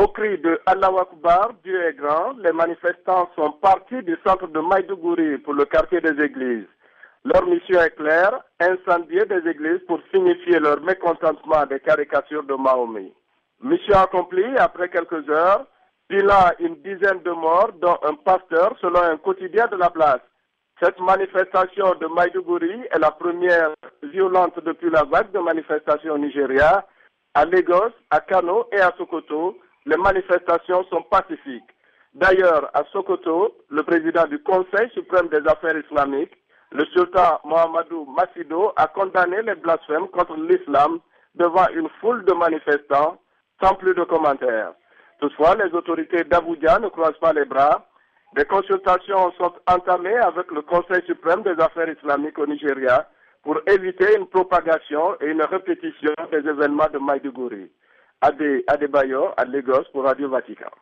Au cri de Allahu Akbar, Dieu est grand, les manifestants sont partis du centre de Maïdougouri pour le quartier des églises. Leur mission est claire, incendier des églises pour signifier leur mécontentement des caricatures de Mahomet. Mission accomplie après quelques heures, bilan une dizaine de morts, dont un pasteur selon un quotidien de la place. Cette manifestation de Maïdougouri est la première violente depuis la vague de manifestations au Nigeria. À Lagos, à Kano et à Sokoto, les manifestations sont pacifiques. D'ailleurs, à Sokoto, le président du Conseil suprême des affaires islamiques, le sultan Mohamedou Massido, a condamné les blasphèmes contre l'islam devant une foule de manifestants, sans plus de commentaires. Toutefois, les autorités d'Abuja ne croisent pas les bras. Des consultations sont entamées avec le Conseil suprême des affaires islamiques au Nigeria pour éviter une propagation et une répétition des événements de Maïdougouri. Adebayo, à Lagos pour Radio Vatican.